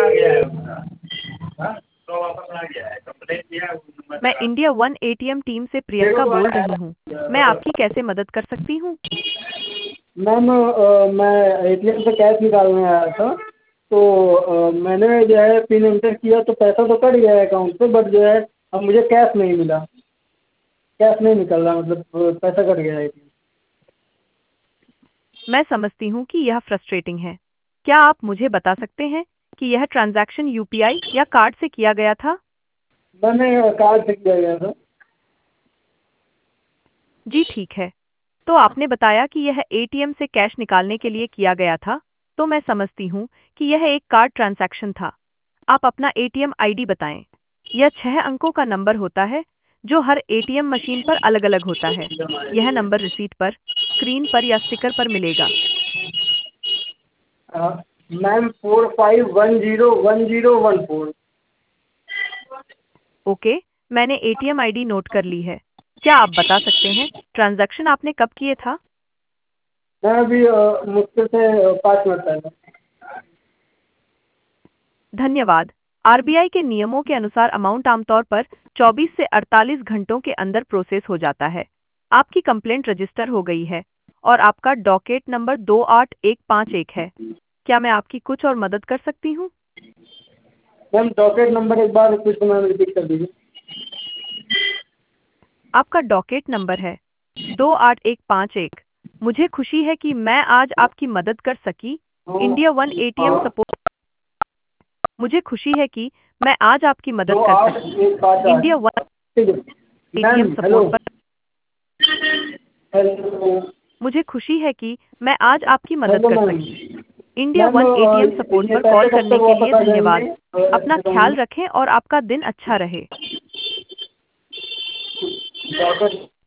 मैं India one ATM team से प्रियंका बोल रही हूँ। मैं आपकी कैसे मदद कर सकती हूँ? मैम मैं एटीएम से कैश निकालने आया था, तो मैंने जो है पिन एंटर किया तो पैसा तो कट गया है अकाउंट से, बट जो है अब मुझे कैश नहीं मिला, कैश नहीं निकल रहा, मतलब पैसा कट गया है। मैं समझती हूँ कि यह फ्रस्ट्रेटिंग है। क्या आप मुझे बता सकते हैं कि यह ट्रांजैक्शन यूपीआई या कार्ड से किया गया था? मैंने कार्ड से किया गया था। जी ठीक है। तो आपने बताया कि यह एटीएम से कैश निकालने के लिए किया गया था, तो मैं समझती हूँ कि यह एक कार्ड ट्रांजैक्शन था। आप अपना एटीएम आईडी बताएं। यह 6 अंकों का नंबर होता है जो हर एटीएम मशीन पर अलग-अलग होता है। यह नंबर रिसीट पर, स्क्रीन पर या स्टिकर पर मिलेगा। मैम 45101014। ओके, मैंने एटीएम आईडी नोट कर ली है। क्या आप बता सकते हैं ट्रांजैक्शन आपने कब किए था? मैं अभी मुश्किल से 5 मिनट पहले। धन्यवाद। आरबीआई के नियमों के अनुसार अमाउंट आमतौर पर 24 से 48 घंटों के अंदर प्रोसेस हो जाता है। आपकी कंप्लेंट रजिस्टर हो गई है और आपका डॉकेट नंबर 28151 है। क्या मैं आपकी कुछ और मदद कर सकती हूँ? मैम डॉकेट नंबर एक बार फिर से मैम रिपीट कर दीजिए। आपका डॉकेट नंबर है 28151। मुझे खुशी है कि मैं आज आपकी मदद कर सकी। इंडिया वन एटीएम सपोर्ट मुझे खुशी है कि मैं आज आपकी मदद कर सकी। 28151। इंडिया वन ठीक है एटीएम मैम। हेलो सपोर्ट पर हेलो मुझे खुशी है कि मैं आज आपकी मदद हेलो कर मैम। सकी। India ma'am one ATM support ये पर कॉल पैसे कब करने तक के लिए वापस आ धन्यवाद। जाएंगे अपना ख्याल अकाउंट रखें और आपका दिन अच्छा रहे। में?